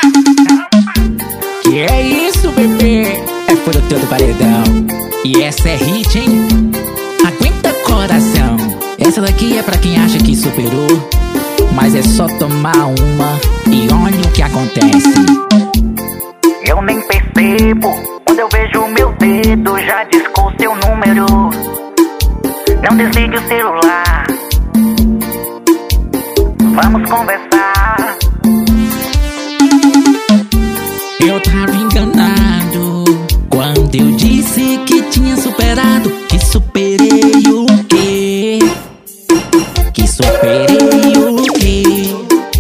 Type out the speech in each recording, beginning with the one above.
Que é isso, bebê? É fruto do paredão. E essa é hit, hein? Aguenta, coração. Essa daqui é pra quem acha que superou, mas é só tomar uma e olha o que acontece. Eu nem percebo, quando eu vejo meu dedo já discou seu número. Não desligue o celular, vamos conversar. Eu tava enganado quando eu disse que tinha superado. Que superei o quê? Que superei o quê?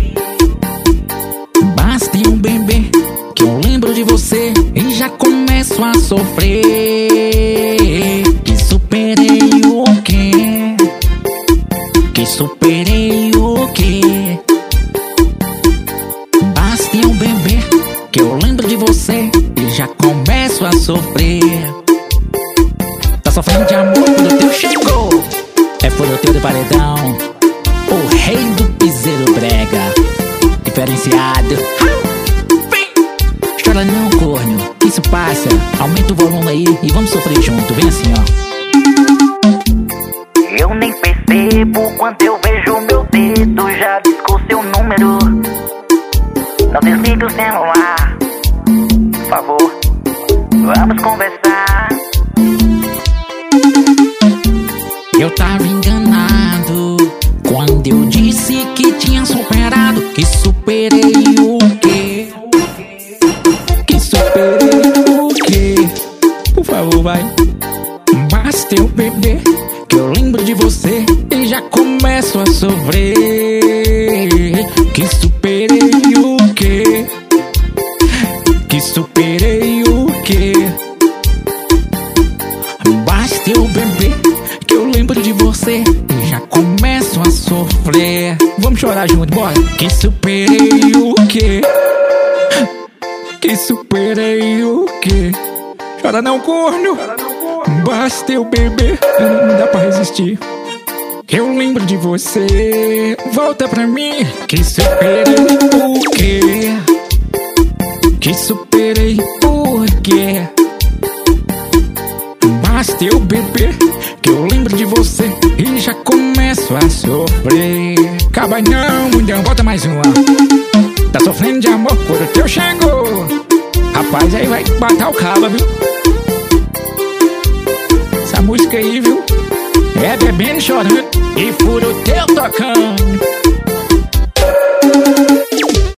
Basta um bebê que eu lembro de você e já começo a sofrer. Que superei o quê? Que superei o quê? Basta um bebê que eu lembro de você e já começo a sofrer. Tá sofrendo de amor quando o teu chegou. É fruto do paredão, o rei do piseiro brega, diferenciado. Chora não, corno, que isso passa. Aumenta o volume aí e vamos sofrer junto. Vem assim, ó. Eu nem percebo, quando eu vejo meu dedo já discou seu número. Não desligue o celular, por favor, vamos conversar. Eu tava enganado quando eu disse que tinha superado. Que superei o quê? Que superei o quê? Por favor, vai. Basta eu beber que eu lembro de você e já começo a sofrer. Que superei o quê? Que superei o quê? Basta eu beber que eu lembro de você e já começo a sofrer. Vamos chorar junto, bora. Que superei o quê? Que superei o quê? Chora não, corno. Basta eu beber, não dá pra resistir. Eu lembro de você, volta pra mim. Que superei o quê? Que superei o quê? Basta eu beber que eu lembro de você e já começo a sofrer. Acaba não, mundão, bota mais uma. Tá sofrendo de amor por o teu chegou. Rapaz, aí vai matar o caba, viu? Essa música aí, viu? É bebendo e chorando e furo teu tocando.